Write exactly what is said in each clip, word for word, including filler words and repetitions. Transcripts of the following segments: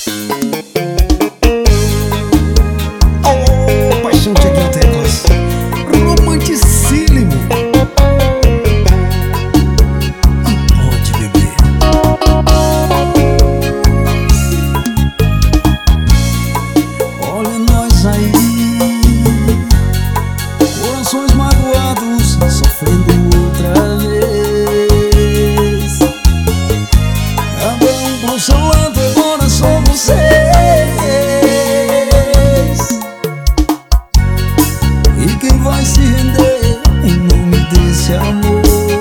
Oh, paixão Tiaguinho Teclas, romanticílimo. Pode beber. Olha nós aí, corações magoados, sofrendo outra vez. Cada um pro seu lado, agora somos seis. E quem vai se render em nome desse amor?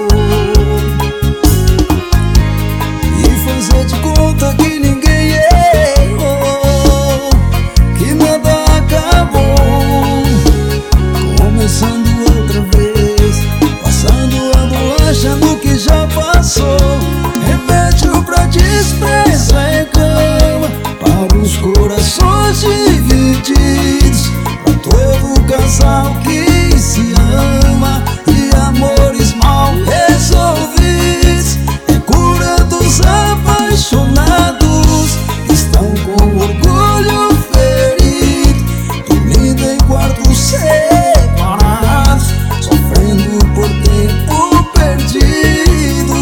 E fazer de conta que ninguém errou, que nada acabou, começando outra vez, passando a bolacha no que já passou. Remédio pra desprezo é cama para os corações divididos, pra todo casal que se ama, e amores mal resolvidos. É cura dos apaixonados, estão com orgulho ferido, dormindo em quartos separados, sofrendo por tempo perdido.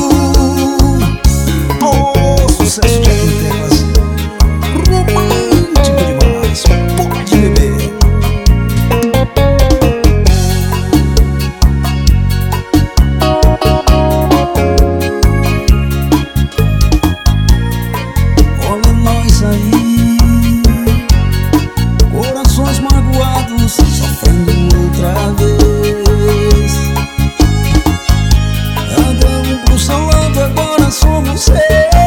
Oh, sucesso de Telas, romântico demais, pode beber. Olha nós aí, corações magoados, sofrendo outra vez. Cada um pro seu lado, agora somos seis.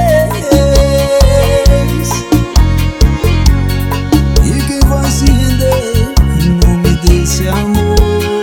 E quem vai se render em nome desse amor?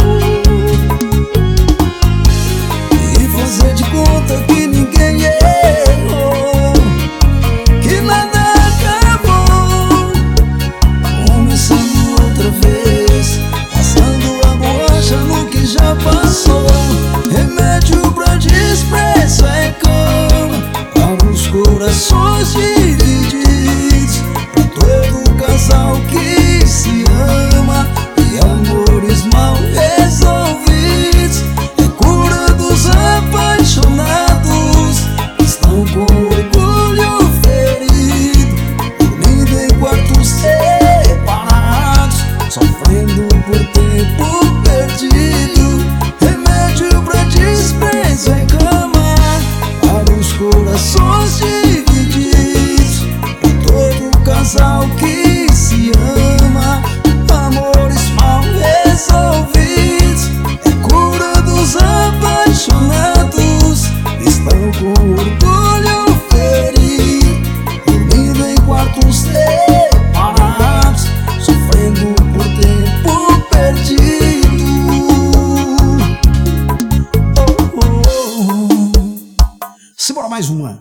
E fazer de conta que ninguém errou, que nada acabou, começando outra vez, passando a bolacha no que já passou. Remédio pra desprezo é cama para os corações divididos, pra todo casal que se ama, e amores mal resolvidos. É cura dos apaixonados, estão com orgulho ferido, dormindo em quartos separados, sofrendo por tempo perdido. Remédio pra desprezo é cama para os corações divididos, pra todo casal que se ama, amores mal resolvidos. É cura dos apaixonados, estão com orgulho ferido, dormindo em quartos separados, sofrendo por tempo perdido. Oh, oh, oh. Simbora mais uma.